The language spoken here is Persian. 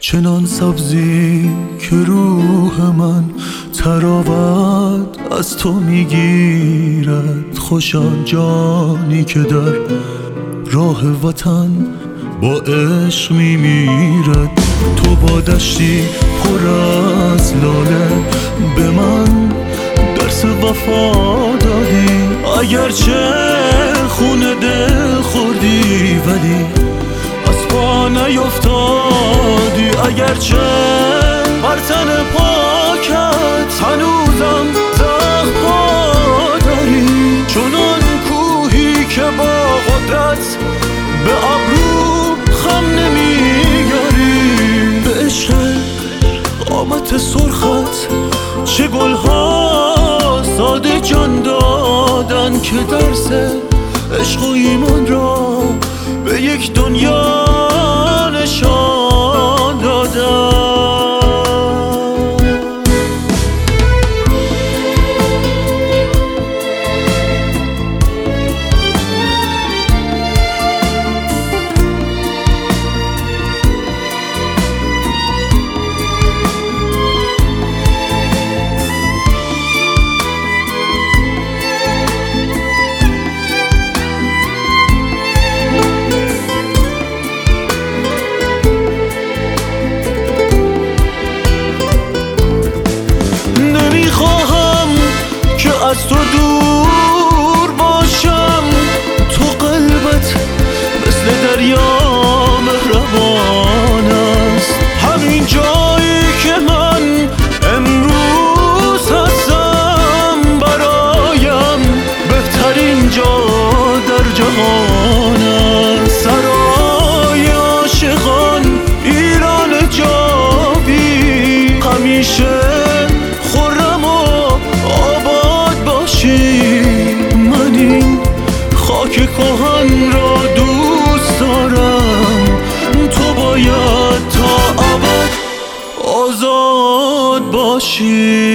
چنان سبزی که روح من تراوت از تو میگیرد. خوش آن جانی که در راه وطن با عشق میمیرد. تو با دشتی پر از لاله به من درس وفا دادی. اگرچه خون دل خوردی ولی از پا نیفتادی. اگرچه بر تن پاکت هنوزم زخم پا داری. چنان کوهی که با قدرت به ابرو خم نمیگاری. به عشق قامت سرخت چه گلها ساده جان دادن که درس عشق و ایمان را به یک دنیا نشان دادن. از تو دور باشم، تو قلبت مثل دریا مهربان است. همین جایی که من امروز هستم برایم بهترین جا در جهان است. سرای عاشقان ایران جاوید همیشه من این خاک کهن را دوست دارم. تو باید تا ابد آزاد باشی.